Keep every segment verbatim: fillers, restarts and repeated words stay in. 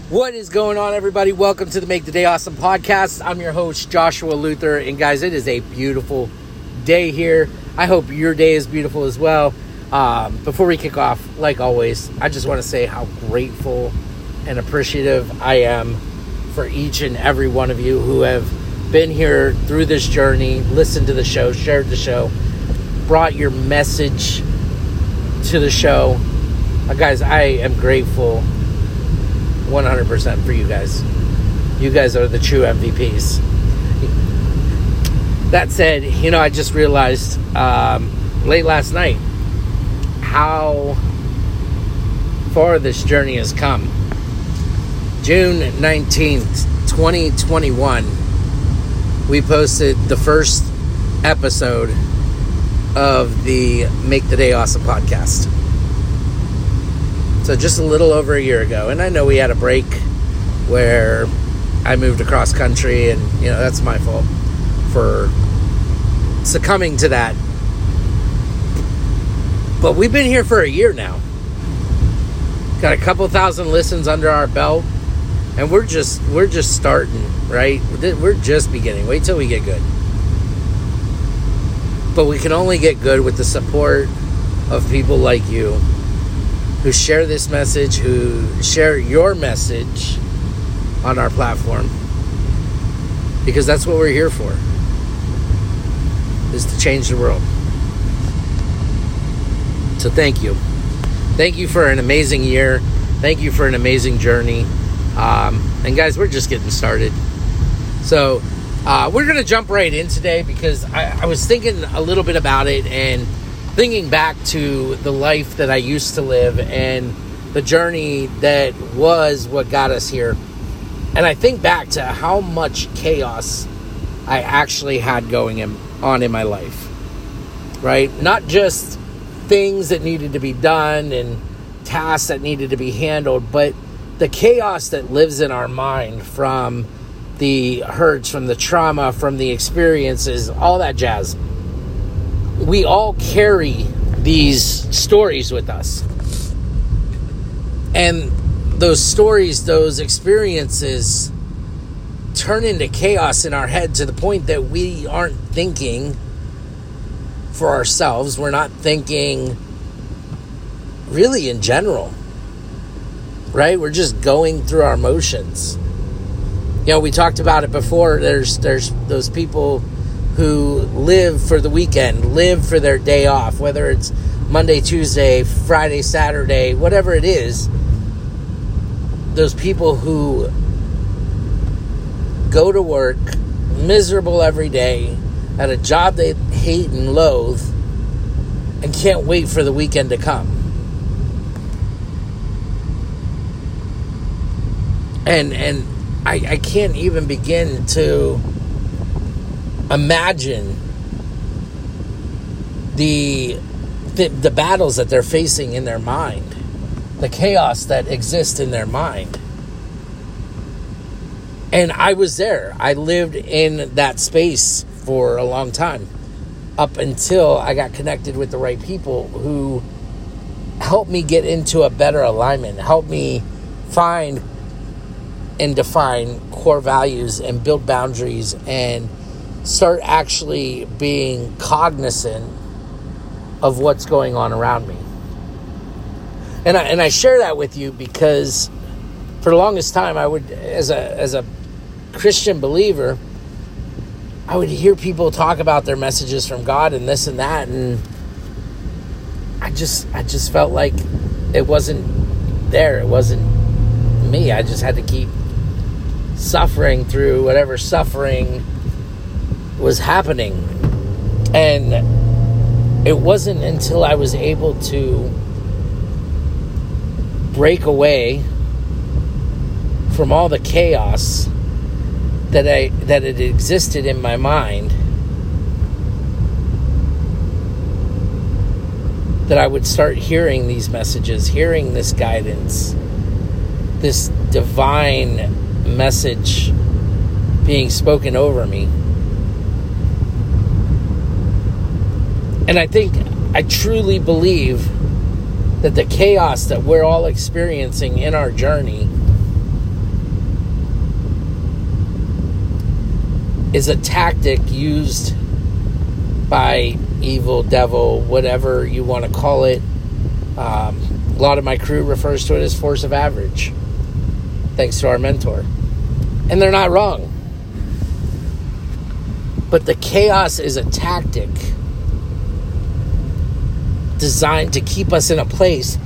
What is going on, everybody? Welcome to the Make the Day Awesome podcast. I'm your host, Joshua Luther. And guys, it is a beautiful day here. I hope your day is beautiful as well. Um, before we kick off, like always, I just want to say how grateful and appreciative I am for each and every one of you who have been here through this journey, listened to the show, shared the show, brought your message to the show. Uh, guys, I am grateful one hundred percent for you guys. You guys are the true M V Ps. That said, you know, I just realized um, late last night how far this journey has come. June nineteenth, twenty twenty-one, we posted the first episode of the Make the Day Awesome podcast. So just a little over a year ago. And I know we had a break where I moved across country, and, you know, that's my fault for succumbing to that. But we've been here for a year now. Got a couple thousand listens under our belt, and we're just we're just starting, right? We're just beginning. Wait till we get good. But we can only get good with the support of people like you, who share this message, who share your message on our platform. Because that's what we're here for, is to change the world. So thank you. Thank you for an amazing year. Thank you for an amazing journey. Um, and guys, we're just getting started. So uh, we're going to jump right in today, because I, I was thinking a little bit about it, and thinking back to the life that I used to live and the journey that was what got us here. And I think back to how much chaos I actually had going in, on in my life, right? Not just things that needed to be done and tasks that needed to be handled, but the chaos that lives in our mind from the hurts, from the trauma, from the experiences, all that jazz. We all carry these stories with us. And those stories, those experiences turn into chaos in our head to the point that we aren't thinking for ourselves. We're not thinking really in general, right? We're just going through our motions. You know, we talked about it before. There's there's those people who live for the weekend, live for their day off, whether it's Monday, Tuesday, Friday, Saturday, whatever it is. Those people who go to work miserable every day at a job they hate and loathe, and can't wait for the weekend to come. And and I, I can't even begin to imagine the, the the battles that they're facing in their mind, the chaos that exists in their mind. And I was there. I lived in that space for a long time, up until I got connected with the right people who helped me get into a better alignment, helped me find and define core values and build boundaries and start actually being cognizant of what's going on around me. And I and I share that with you because for the longest time I would, as a as a Christian believer, I would hear people talk about their messages from God and this and that, and I just I just felt like it wasn't there. It wasn't me. I just had to keep suffering through whatever suffering was happening. And it wasn't until I was able to break away from all the chaos that I that it existed in my mind that I would start hearing these messages, hearing this guidance, this divine message being spoken over me. And I think, I truly believe that the chaos that we're all experiencing in our journey is a tactic used by evil, devil, whatever you want to call it. Um, a lot of my crew refers to it as force of average, thanks to our mentor. And they're not wrong. But the chaos is a tactic designed to keep us in a place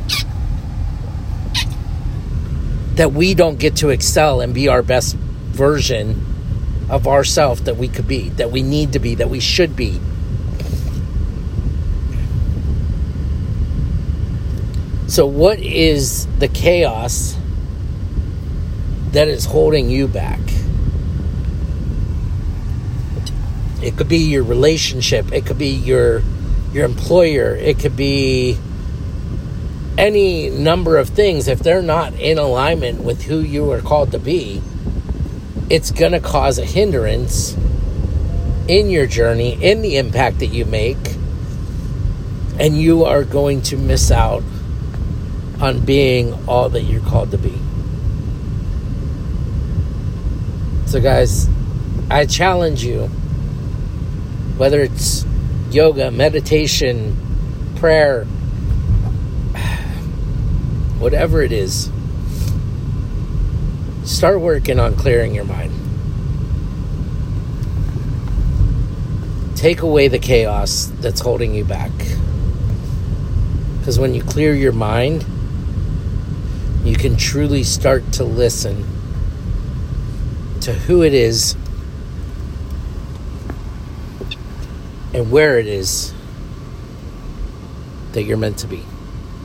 that we don't get to excel and be our best version of ourselves that we could be, that we need to be, that we should be. So what is the chaos that is holding you back? It could be your relationship. It could be your your employer. It could be any number of things. If they're not in alignment with who you are called to be, it's going to cause a hindrance in your journey, in the impact that you make, and you are going to miss out on being all that you're called to be. So guys, I challenge you, whether it's yoga, meditation, prayer, whatever it is, start working on clearing your mind. Take away the chaos that's holding you back. Because when you clear your mind, you can truly start to listen to who it is and where it is that you're meant to be.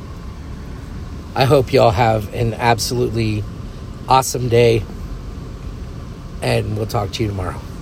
I hope y'all have an absolutely awesome day, and we'll talk to you tomorrow.